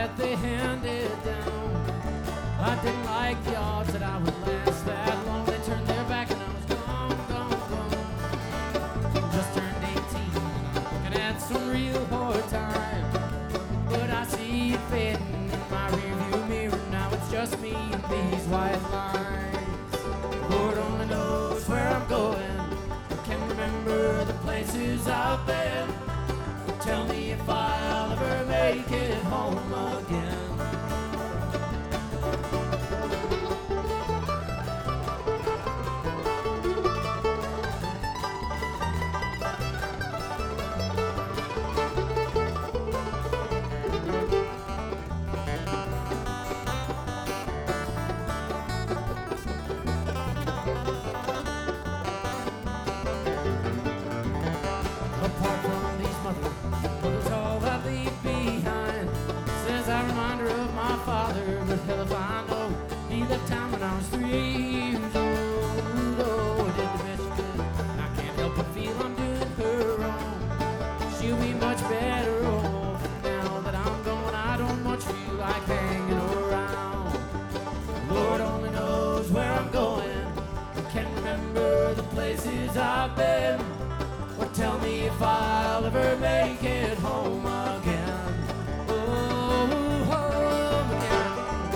that they handed down. I didn't like the odds that I would last that long. They turned their back and I was gone, gone, gone. Just turned 18, looking at some real hard times. But I see it fading in my rearview mirror. Now it's just me and these white lines. Lord only knows where I'm going. I can't remember the places I've been. Tell me if I'll ever make it home again. Apart from these mothers, all I leave behind. Says a reminder of my father, but hell if I know. He left town when I was 3 years old. Oh, I did the best she could. I can't help but feel I'm doing her wrong. She'll be much better off now that I'm gone. I don't much feel like hanging around. Lord only knows where I'm going. I can't remember the places I've been. Or tell me if I'll ever make it home again. Oh, home again.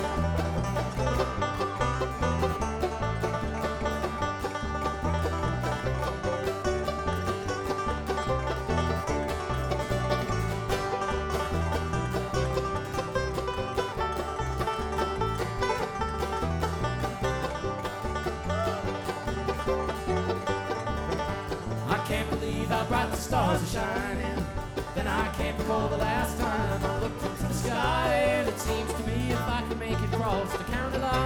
I can't believe how bright the stars are shining. Then I can't recall the last time I looked into the sky. And it seems to me if I could make it cross the county line,